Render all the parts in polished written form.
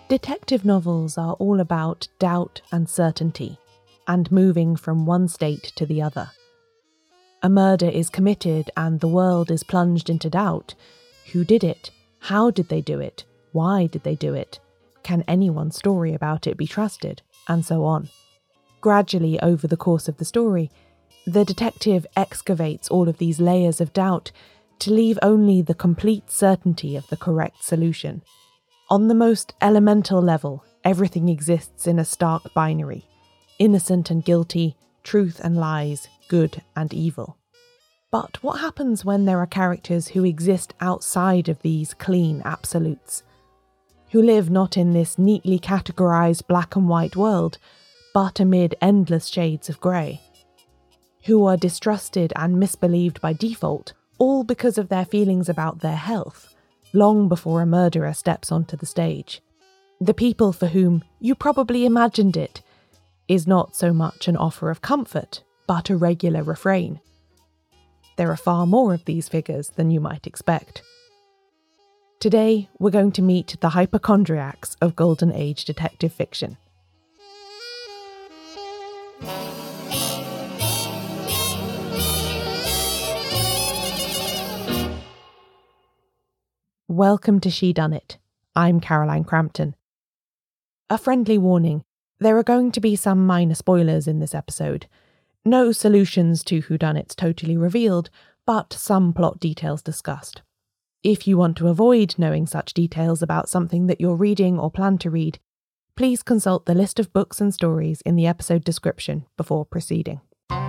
Detective novels are all about doubt and certainty, and moving from one state to the other. A murder is committed and the world is plunged into doubt. Who did it? How did they do it? Why did they do it? Can anyone's story about it be trusted? And so on. Gradually, over the course of the story, the detective excavates all of these layers of doubt to leave only the complete certainty of the correct solution. On the most elemental level, everything exists in a stark binary: innocent and guilty, truth and lies, good and evil. But what happens when there are characters who exist outside of these clean absolutes? Who live not in this neatly categorised black and white world, but amid endless shades of grey? Who are distrusted and misbelieved by default, all because of their feelings about their health, long before a murderer steps onto the stage. The people for whom "you probably imagined it" is not so much an offer of comfort, but a regular refrain. There are far more of these figures than you might expect. Today, we're going to meet the hypochondriacs of Golden Age detective fiction. Welcome to She Done It. I'm Caroline Crampton. A friendly warning: there are going to be some minor spoilers in this episode. No solutions to whodunits totally revealed, but some plot details discussed. If you want to avoid knowing such details about something that you're reading or plan to read, please consult the list of books and stories in the episode description before proceeding.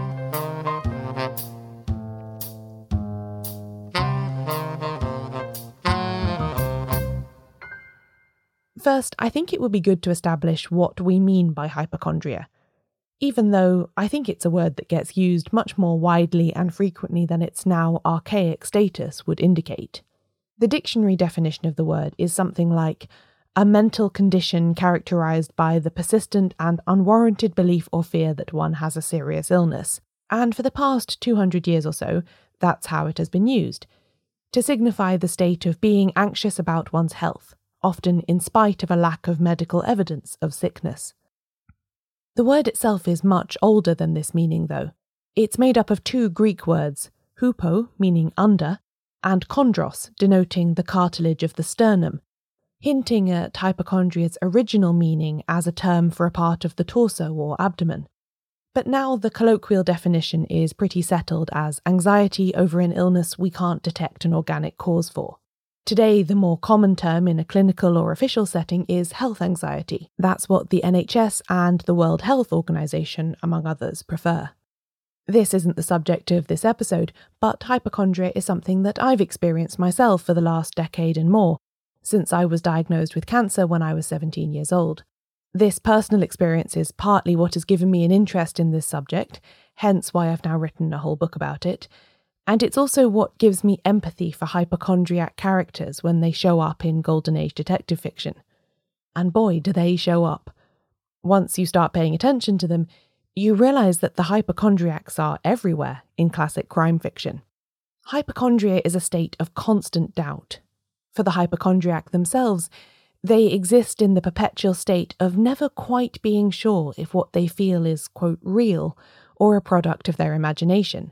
First, I think it would be good to establish what we mean by hypochondria, even though I think it's a word that gets used much more widely and frequently than its now archaic status would indicate. The dictionary definition of the word is something like a mental condition characterised by the persistent and unwarranted belief or fear that one has a serious illness. And for the past 200 years or so, that's how it has been used, to signify the state of being anxious about one's health, often in spite of a lack of medical evidence of sickness. The word itself is much older than this meaning, though. It's made up of two Greek words, hupo, meaning under, and chondros, denoting the cartilage of the sternum, hinting at hypochondria's original meaning as a term for a part of the torso or abdomen. But now the colloquial definition is pretty settled as anxiety over an illness we can't detect an organic cause for. Today, the more common term in a clinical or official setting is health anxiety. That's what the NHS and the World Health Organization, among others, prefer. This isn't the subject of this episode, but hypochondria is something that I've experienced myself for the last decade and more, since I was diagnosed with cancer when I was 17 years old. This personal experience is partly what has given me an interest in this subject, hence why I've now written a whole book about it, and it's also what gives me empathy for hypochondriac characters when they show up in Golden Age detective fiction. And boy, do they show up. Once you start paying attention to them, you realise that the hypochondriacs are everywhere in classic crime fiction. Hypochondria is a state of constant doubt. For the hypochondriac themselves, they exist in the perpetual state of never quite being sure if what they feel is, quote, real or a product of their imagination.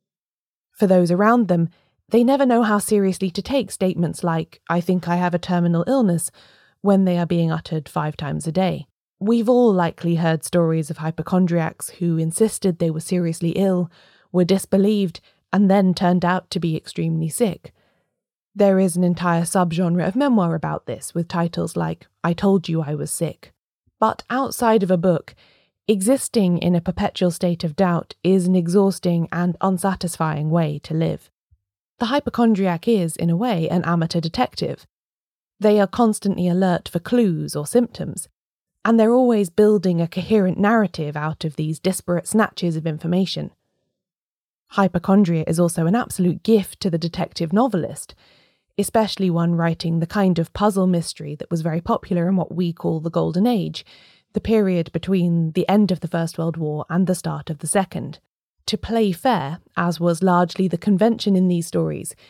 For those around them, they never know how seriously to take statements like, "I think I have a terminal illness," when they are being uttered 5 times a day. We've all likely heard stories of hypochondriacs who insisted they were seriously ill, were disbelieved, and then turned out to be extremely sick. There is an entire subgenre of memoir about this, with titles like "I Told You I Was Sick." But outside of a book, existing in a perpetual state of doubt is an exhausting and unsatisfying way to live. The hypochondriac is, in a way, an amateur detective. They are constantly alert for clues or symptoms, and they're always building a coherent narrative out of these disparate snatches of information. Hypochondria is also an absolute gift to the detective novelist, especially one writing the kind of puzzle mystery that was very popular in what we call the Golden Age, the period between the end of the First World War and the start of the Second. To play fair, as was largely the convention in these stories,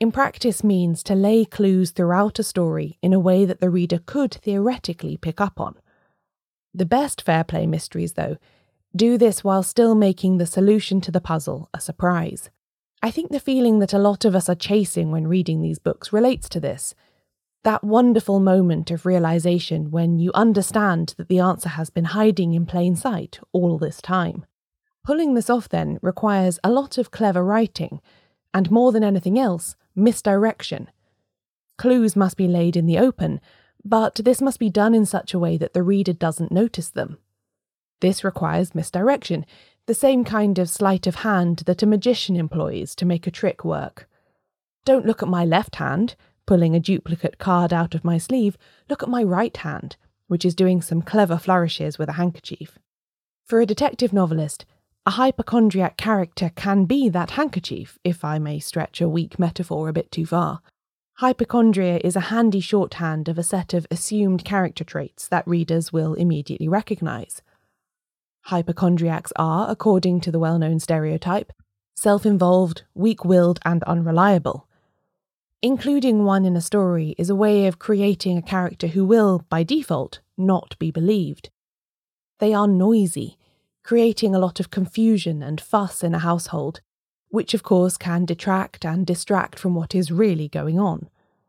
in practice means to lay clues throughout a story in a way that the reader could theoretically pick up on. The best fair play mysteries, though, do this while still making the solution to the puzzle a surprise. I think the feeling that a lot of us are chasing when reading these books relates to this. That wonderful moment of realization when you understand that the answer has been hiding in plain sight all this time. Pulling this off, then, requires a lot of clever writing, and more than anything else, misdirection. Clues must be laid in the open, but this must be done in such a way that the reader doesn't notice them. This requires misdirection, the same kind of sleight of hand that a magician employs to make a trick work. Don't look at my left hand, pulling a duplicate card out of my sleeve, look at my right hand, which is doing some clever flourishes with a handkerchief. For a detective novelist, a hypochondriac character can be that handkerchief, if I may stretch a weak metaphor a bit too far. Hypochondria is a handy shorthand of a set of assumed character traits that readers will immediately recognise. Hypochondriacs are, according to the well-known stereotype, self-involved, weak-willed and unreliable. Including one in a story is a way of creating a character who will, by default, not be believed. They are noisy, creating a lot of confusion and fuss in a household, which of course can detract and distract from what is really going on.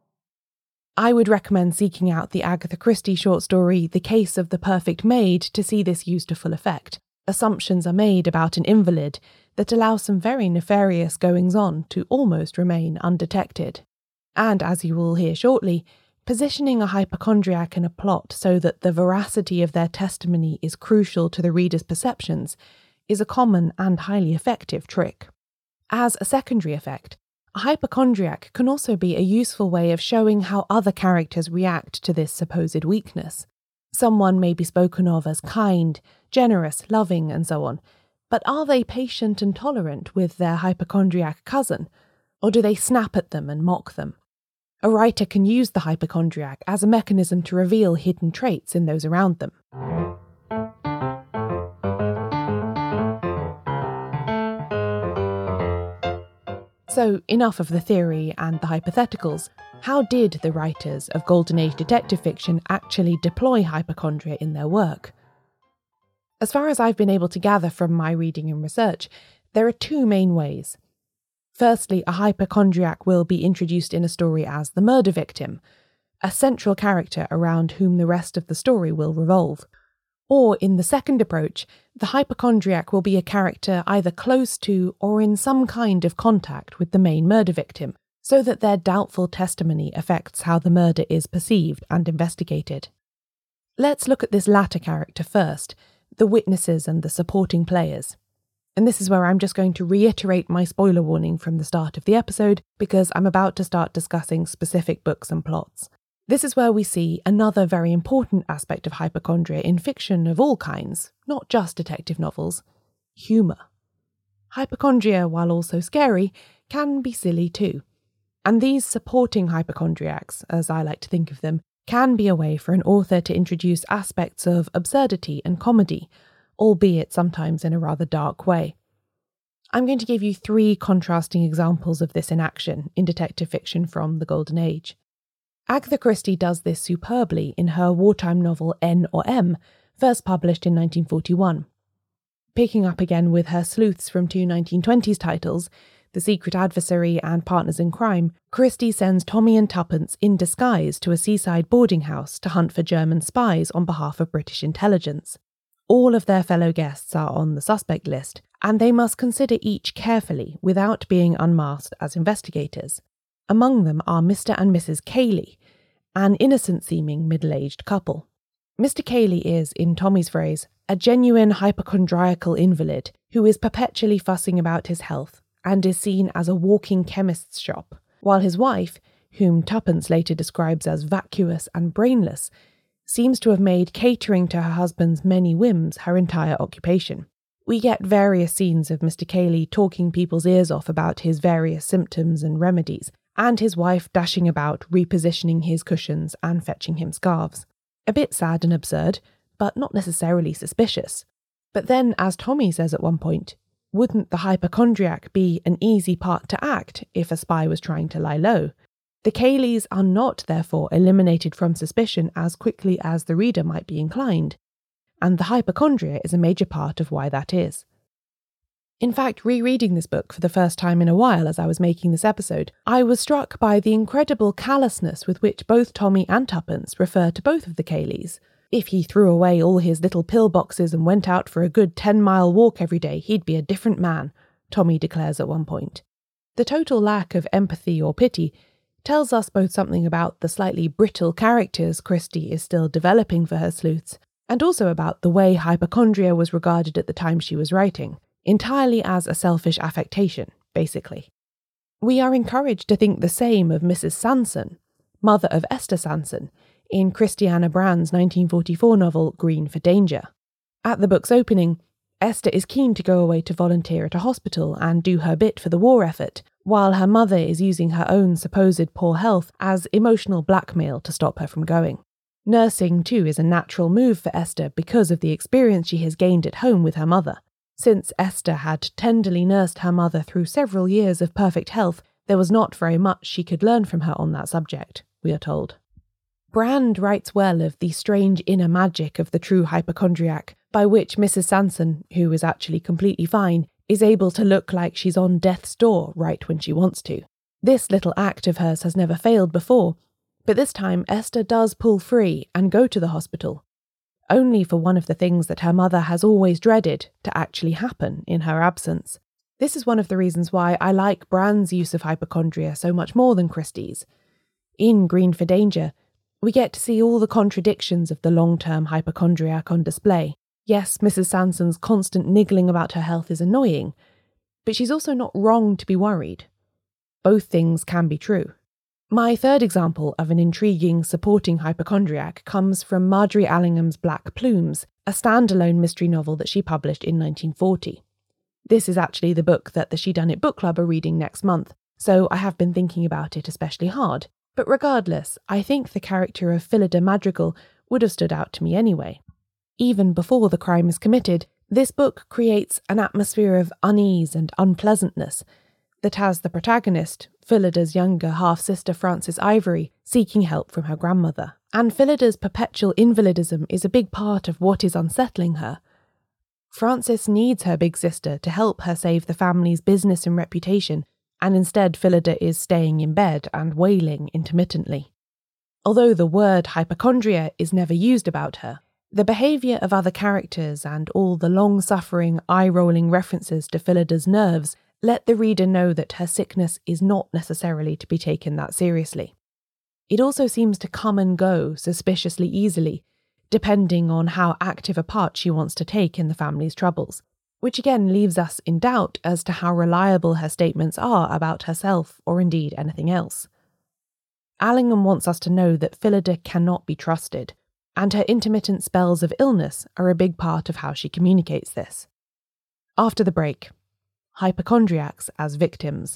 I would recommend seeking out the Agatha Christie short story The Case of the Perfect Maid to see this used to full effect. Assumptions are made about an invalid that allow some very nefarious goings-on to almost remain undetected. And, as you will hear shortly, positioning a hypochondriac in a plot so that the veracity of their testimony is crucial to the reader's perceptions is a common and highly effective trick. As a secondary effect, a hypochondriac can also be a useful way of showing how other characters react to this supposed weakness. Someone may be spoken of as kind, generous, loving, and so on, but are they patient and tolerant with their hypochondriac cousin, or do they snap at them and mock them? A writer can use the hypochondriac as a mechanism to reveal hidden traits in those around them. So, enough of the theory and the hypotheticals. How did the writers of Golden Age detective fiction actually deploy hypochondria in their work? As far as I've been able to gather from my reading and research, there are two main ways. Firstly, a hypochondriac will be introduced in a story as the murder victim, a central character around whom the rest of the story will revolve. Or, in the second approach, the hypochondriac will be a character either close to or in some kind of contact with the main murder victim, so that their doubtful testimony affects how the murder is perceived and investigated. Let's look at this latter character first, the witnesses and the supporting players. And this is where I'm just going to reiterate my spoiler warning from the start of the episode, because I'm about to start discussing specific books and plots. This is where we see another very important aspect of hypochondria in fiction of all kinds, not just detective novels: humour. Hypochondria, while also scary, can be silly too. And these supporting hypochondriacs, as I like to think of them, can be a way for an author to introduce aspects of absurdity and comedy, albeit sometimes in a rather dark way. I'm going to give you 3 contrasting examples of this in action in detective fiction from the Golden Age. Agatha Christie does this superbly in her wartime novel N or M, first published in 1941. Picking up again with her sleuths from 2 1920s titles, The Secret Adversary and Partners in Crime, Christie sends Tommy and Tuppence in disguise to a seaside boarding house to hunt for German spies on behalf of British intelligence. All of their fellow guests are on the suspect list, and they must consider each carefully without being unmasked as investigators. Among them are Mr. and Mrs. Cayley, an innocent-seeming middle-aged couple. Mr. Cayley is, in Tommy's phrase, a genuine hypochondriacal invalid who is perpetually fussing about his health and is seen as a walking chemist's shop, while his wife, whom Tuppence later describes as vacuous and brainless, seems to have made catering to her husband's many whims her entire occupation. We get various scenes of Mr. Cayley talking people's ears off about his various symptoms and remedies, and his wife dashing about repositioning his cushions and fetching him scarves. A bit sad and absurd, but not necessarily suspicious. But then, as Tommy says at one point, Wouldn't the hypochondriac be an easy part to act if a spy was trying to lie low? The Cayleys are not, therefore, eliminated from suspicion as quickly as the reader might be inclined, and the hypochondria is a major part of why that is. In fact, rereading this book for the first time in a while as I was making this episode, I was struck by the incredible callousness with which both Tommy and Tuppence refer to both of the Cayleys. If he threw away all his little pill boxes and went out for a good 10-mile walk every day, he'd be a different man, Tommy declares at one point. The total lack of empathy or pity tells us both something about the slightly brittle characters Christie is still developing for her sleuths, and also about the way hypochondria was regarded at the time she was writing, entirely as a selfish affectation, basically. We are encouraged to think the same of Mrs. Sanson, mother of Esther Sanson, in Christiana Brand's 1944 novel Green for Danger. At the book's opening, Esther is keen to go away to volunteer at a hospital and do her bit for the war effort, while her mother is using her own supposed poor health as emotional blackmail to stop her from going. Nursing, too, is a natural move for Esther because of the experience she has gained at home with her mother. Since Esther had tenderly nursed her mother through several years of perfect health, there was not very much she could learn from her on that subject, we are told. Brand writes well of the strange inner magic of the true hypochondriac, by which Mrs. Sanson, who is actually completely fine, is able to look like she's on death's door right when she wants to. This little act of hers has never failed before, but this time Esther does pull free and go to the hospital, only for one of the things that her mother has always dreaded to actually happen in her absence. This is one of the reasons why I like Brand's use of hypochondria so much more than Christie's. In Green for Danger, we get to see all the contradictions of the long-term hypochondriac on display. Yes, Mrs. Sanson's constant niggling about her health is annoying, but she's also not wrong to be worried. Both things can be true. My third example of an intriguing supporting hypochondriac comes from Marjorie Allingham's Black Plumes, a standalone mystery novel that she published in 1940. This is actually the book that the She Done It book club are reading next month, so I have been thinking about it especially hard. But regardless, I think the character of Phillida Madrigal would have stood out to me anyway. Even before the crime is committed, this book creates an atmosphere of unease and unpleasantness that has the protagonist, Phillida's younger half-sister Frances Ivory, seeking help from her grandmother. And Phillida's perpetual invalidism is a big part of what is unsettling her. Frances needs her big sister to help her save the family's business and reputation, and instead Phillida is staying in bed and wailing intermittently. Although the word hypochondria is never used about her, the behaviour of other characters and all the long-suffering, eye-rolling references to Phillida's nerves let the reader know that her sickness is not necessarily to be taken that seriously. It also seems to come and go suspiciously easily, depending on how active a part she wants to take in the family's troubles, which again leaves us in doubt as to how reliable her statements are about herself or indeed anything else. Allingham wants us to know that Phillida cannot be trusted, and her intermittent spells of illness are a big part of how she communicates this. After the break, hypochondriacs as victims.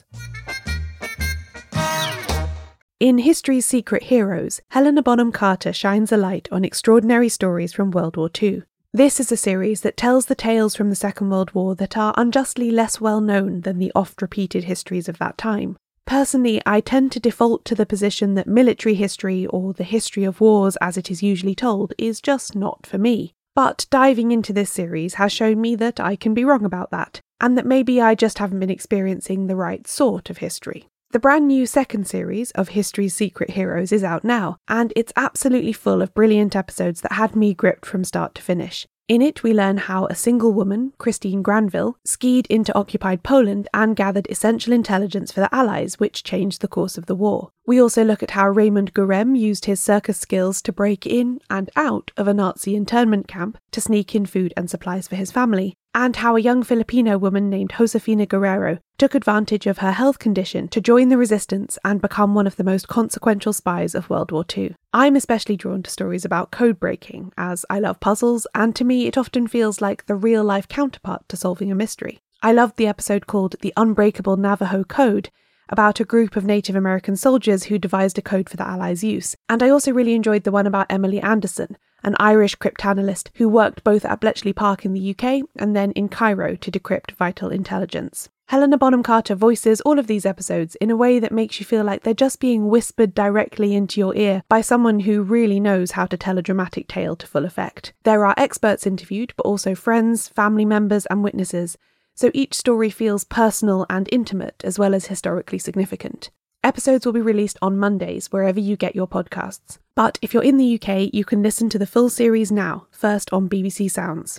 In History's Secret Heroes, Helena Bonham Carter shines a light on extraordinary stories from World War II. This is a series that tells the tales from the Second World War that are unjustly less well known than the oft-repeated histories of that time. Personally, I tend to default to the position that military history, or the history of wars as it is usually told, is just not for me. But diving into this series has shown me that I can be wrong about that, and that maybe I just haven't been experiencing the right sort of history. The brand new second series of History's Secret Heroes is out now, and it's absolutely full of brilliant episodes that had me gripped from start to finish. In it, we learn how a single woman, Christine Granville, skied into occupied Poland and gathered essential intelligence for the Allies, which changed the course of the war. We also look at how Raymond Gurem used his circus skills to break in and out of a Nazi internment camp to sneak in food and supplies for his family, and how a young Filipino woman named Josefina Guerrero took advantage of her health condition to join the resistance and become one of the most consequential spies of World War II. I'm especially drawn to stories about code breaking, as I love puzzles, and to me it often feels like the real-life counterpart to solving a mystery. I loved the episode called The Unbreakable Navajo Code, about a group of Native American soldiers who devised a code for the Allies' use, and I also really enjoyed the one about Emily Anderson, an Irish cryptanalyst who worked both at Bletchley Park in the UK and then in Cairo to decrypt vital intelligence. Helena Bonham Carter voices all of these episodes in a way that makes you feel like they're just being whispered directly into your ear by someone who really knows how to tell a dramatic tale to full effect. There are experts interviewed, but also friends, family members, and witnesses, so each story feels personal and intimate as well as historically significant. Episodes will be released on Mondays wherever you get your podcasts. But if you're in the UK, you can listen to the full series now, first on BBC Sounds.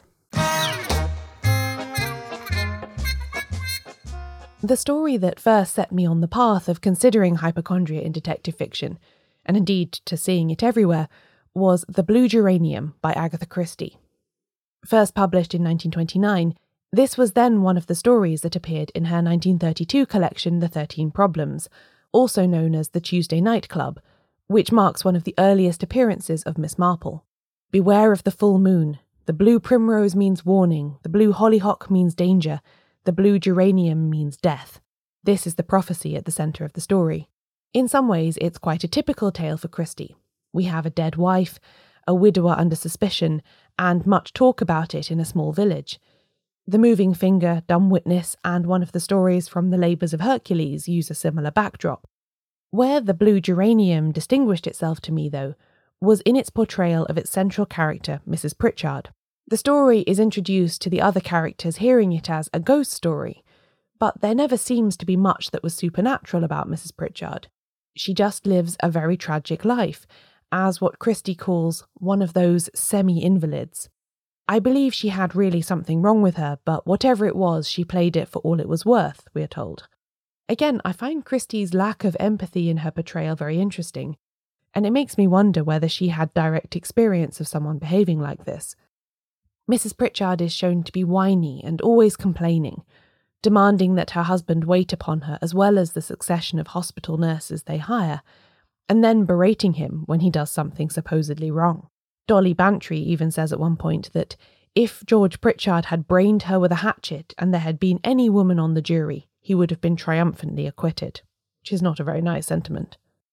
The story that first set me on the path of considering hypochondria in detective fiction, and indeed to seeing it everywhere, was The Blue Geranium by Agatha Christie. First published in 1929, this was then one of the stories that appeared in her 1932 collection The 13 Problems, also known as The Tuesday Night Club, which marks one of the earliest appearances of Miss Marple. Beware of the full moon. The blue primrose means warning. The blue hollyhock means danger. The blue geranium means death. This is the prophecy at the centre of the story. In some ways, it's quite a typical tale for Christie. We have a dead wife, a widower under suspicion, and much talk about it in a small village. The Moving Finger, Dumb Witness, and one of the stories from the Labours of Hercules use a similar backdrop. Where The Blue Geranium distinguished itself to me, though, was in its portrayal of its central character, Mrs. Pritchard. The story is introduced to the other characters hearing it as a ghost story, but there never seems to be much that was supernatural about Mrs. Pritchard. She just lives a very tragic life, as what Christie calls one of those semi-invalids. I believe she had really something wrong with her, but whatever it was, she played it for all it was worth, we're told. Again, I find Christie's lack of empathy in her portrayal very interesting, and it makes me wonder whether she had direct experience of someone behaving like this. Mrs. Pritchard is shown to be whiny and always complaining, demanding that her husband wait upon her as well as the succession of hospital nurses they hire, and then berating him when he does something supposedly wrong. Dolly Bantry even says at one point that if George Pritchard had brained her with a hatchet and there had been any woman on the jury, he would have been triumphantly acquitted, which is not a very nice sentiment.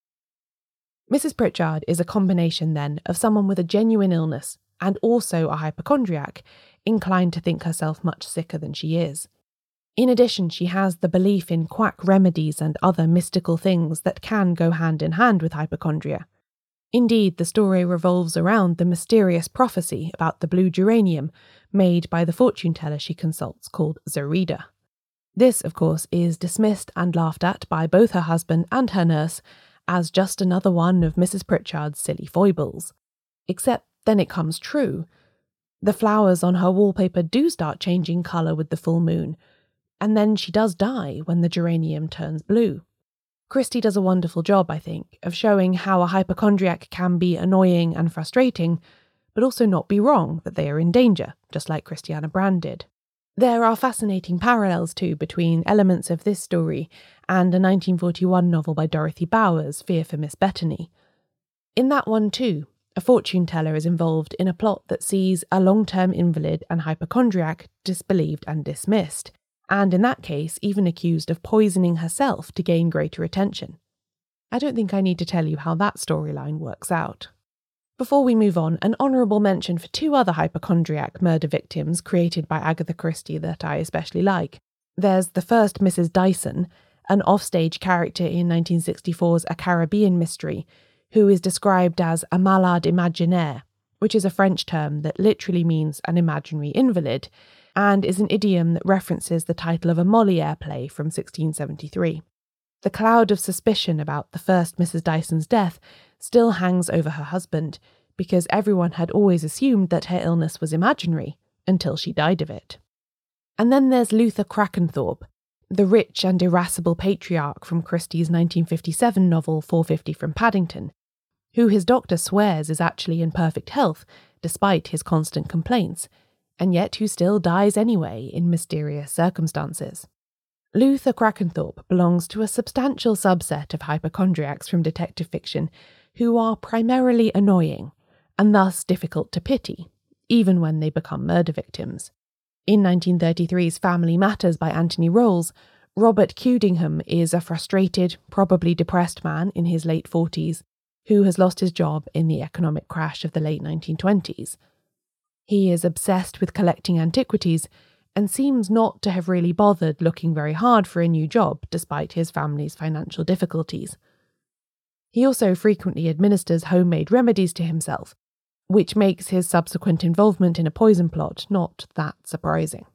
Mrs. Pritchard is a combination, then, of someone with a genuine illness and also a hypochondriac, inclined to think herself much sicker than she is. In addition, she has the belief in quack remedies and other mystical things that can go hand in hand with hypochondria. Indeed, the story revolves around the mysterious prophecy about the blue geranium made by the fortune teller she consults called Zoraida. This, of course, is dismissed and laughed at by both her husband and her nurse as just another one of Mrs. Pritchard's silly foibles. Except then it comes true. The flowers on her wallpaper do start changing colour with the full moon, and then she does die when the geranium turns blue. Christie does a wonderful job, I think, of showing how a hypochondriac can be annoying and frustrating, but also not be wrong that they are in danger, just like Christiana Brand did. There are fascinating parallels, too, between elements of this story and a 1941 novel by Dorothy Bowers, Fear for Miss Bethany. In that one, too, a fortune teller is involved in a plot that sees a long-term invalid and hypochondriac disbelieved and dismissed, and in that case even accused of poisoning herself to gain greater attention. I don't think I need to tell you how that storyline works out. Before we move on, an honourable mention for two other hypochondriac murder victims created by Agatha Christie that I especially like. There's the first Mrs. Dyson, an offstage character in 1964's A Caribbean Mystery, who is described as a malade imaginaire, which is a French term that literally means an imaginary invalid, and is an idiom that references the title of a Molière play from 1673. The cloud of suspicion about the first Mrs. Dyson's death still hangs over her husband, because everyone had always assumed that her illness was imaginary, until she died of it. And then there's Luther Crackenthorpe, the rich and irascible patriarch from Christie's 1957 novel 450 from Paddington, who his doctor swears is actually in perfect health, despite his constant complaints, and yet who still dies anyway in mysterious circumstances. Luther Crackenthorpe belongs to a substantial subset of hypochondriacs from detective fiction who are primarily annoying, and thus difficult to pity, even when they become murder victims. In 1933's Family Matters by Anthony Rolls, Robert Cudingham is a frustrated, probably depressed man in his late 40s who has lost his job in the economic crash of the late 1920s. He is obsessed with collecting antiquities and seems not to have really bothered looking very hard for a new job despite his family's financial difficulties. He also frequently administers homemade remedies to himself, which makes his subsequent involvement in a poison plot not that surprising.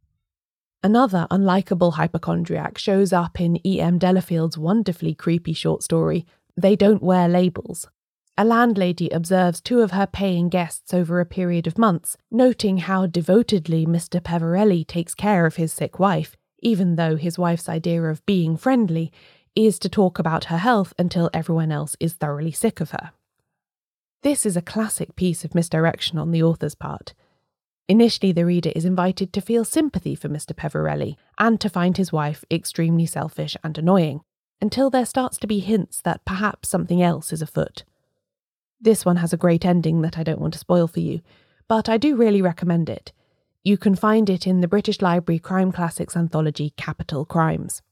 Another unlikable hypochondriac shows up in E.M. Delafield's wonderfully creepy short story, They Don't Wear Labels. A landlady observes two of her paying guests over a period of months, noting how devotedly Mr. Peverelli takes care of his sick wife, even though his wife's idea of being friendly is to talk about her health until everyone else is thoroughly sick of her. This is a classic piece of misdirection on the author's part. Initially, the reader is invited to feel sympathy for Mr. Peverelli and to find his wife extremely selfish and annoying, until there starts to be hints that perhaps something else is afoot. This one has a great ending that I don't want to spoil for you, but I do really recommend it. You can find it in the British Library Crime Classics anthology Capital Crimes.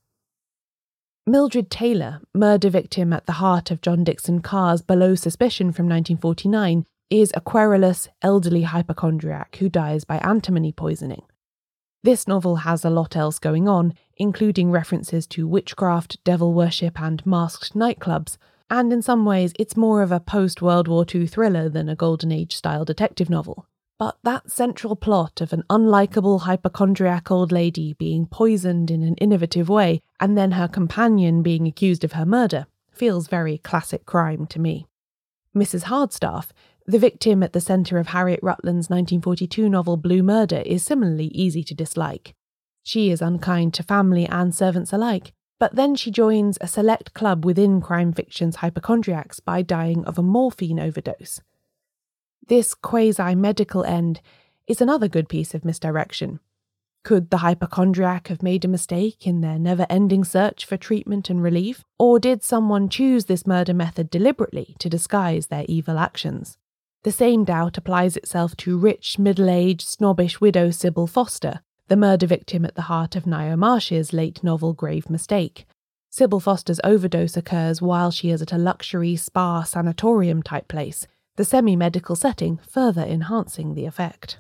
Mildred Taylor, murder victim at the heart of John Dickson Carr's Below Suspicion from 1949, is a querulous, elderly hypochondriac who dies by antimony poisoning. This novel has a lot else going on, including references to witchcraft, devil worship and masked nightclubs, and in some ways it's more of a post-World War II thriller than a Golden Age-style detective novel. But that central plot of an unlikable hypochondriac old lady being poisoned in an innovative way and then her companion being accused of her murder feels very classic crime to me. Mrs. Hardstaff, the victim at the centre of Harriet Rutland's 1942 novel Blue Murder, is similarly easy to dislike. She is unkind to family and servants alike, but then she joins a select club within crime fiction's hypochondriacs by dying of a morphine overdose. This quasi-medical end is another good piece of misdirection. Could the hypochondriac have made a mistake in their never-ending search for treatment and relief, or did someone choose this murder method deliberately to disguise their evil actions? The same doubt applies itself to rich, middle-aged, snobbish widow Sybil Foster, the murder victim at the heart of Ngaio Marsh's late novel Grave Mistake. Sybil Foster's overdose occurs while she is at a luxury spa sanatorium-type place, the semi-medical setting further enhancing the effect.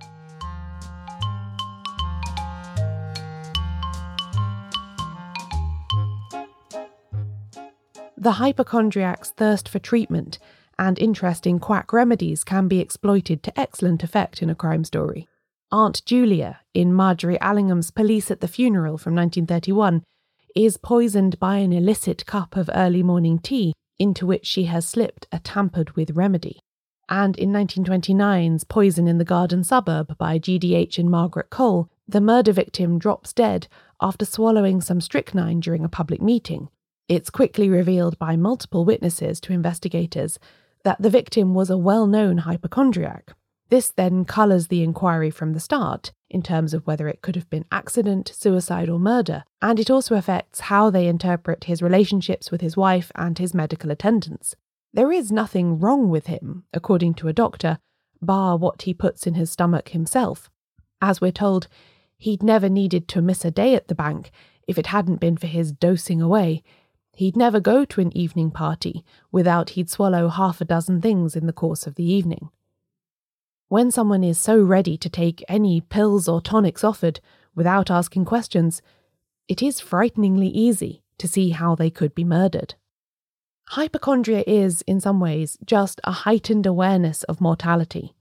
The hypochondriac's thirst for treatment and interest in quack remedies can be exploited to excellent effect in a crime story. Aunt Julia, in Marjorie Allingham's Police at the Funeral from 1931, is poisoned by an illicit cup of early morning tea into which she has slipped a tampered-with remedy. And in 1929's Poison in the Garden Suburb by GDH and Margaret Cole, the murder victim drops dead after swallowing some strychnine during a public meeting. It's quickly revealed by multiple witnesses to investigators that the victim was a well-known hypochondriac. This then colours the inquiry from the start, in terms of whether it could have been accident, suicide or murder, and it also affects how they interpret his relationships with his wife and his medical attendants. There is nothing wrong with him, according to a doctor, bar what he puts in his stomach himself. As we're told, he'd never needed to miss a day at the bank if it hadn't been for his dosing away. He'd never go to an evening party without he'd swallow half a dozen things in the course of the evening. When someone is so ready to take any pills or tonics offered without asking questions, it is frighteningly easy to see how they could be murdered. Hypochondria is, in some ways, just a heightened awareness of mortality.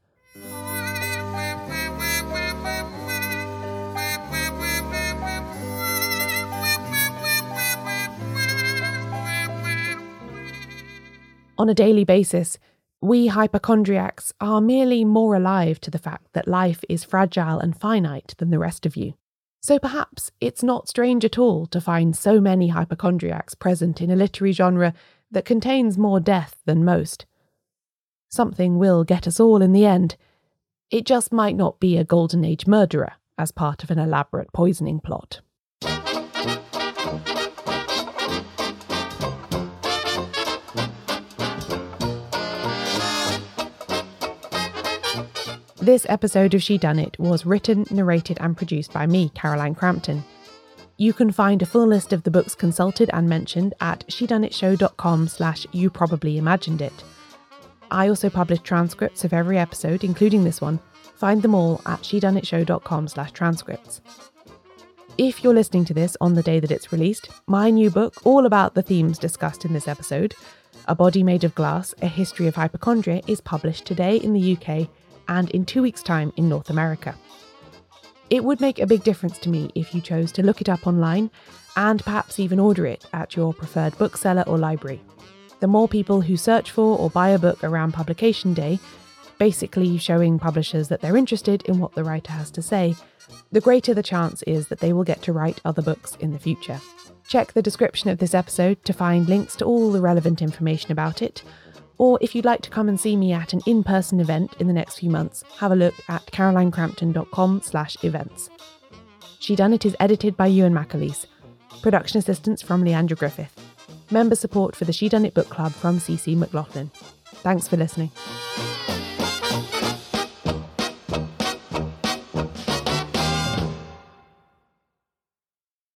On a daily basis, we hypochondriacs are merely more alive to the fact that life is fragile and finite than the rest of you. So perhaps it's not strange at all to find so many hypochondriacs present in a literary genre that contains more death than most. Something will get us all in the end. It just might not be a Golden Age murderer as part of an elaborate poisoning plot. This episode of She Done It was written, narrated and produced by me, Caroline Crampton. You can find a full list of the books consulted and mentioned at shedoneitshow.com/youprobablyimaginedit. I also publish transcripts of every episode, including this one. Find them all at shedoneitshow.com/transcripts. If you're listening to this on the day that it's released, my new book, all about the themes discussed in this episode, A Body Made of Glass, A History of Hypochondria, is published today in the UK and in 2 weeks' time in North America. It would make a big difference to me if you chose to look it up online and perhaps even order it at your preferred bookseller or library. The more people who search for or buy a book around publication day, basically showing publishers that they're interested in what the writer has to say, the greater the chance is that they will get to write other books in the future. Check the description of this episode to find links to all the relevant information about it, or if you'd like to come and see me at an in-person event in the next few months, have a look at carolinecrampton.com/events. She Done It is edited by Ewan McAleese. Production assistance from Leandra Griffith. Member support for the She Done It Book Club from CC McLaughlin. Thanks for listening.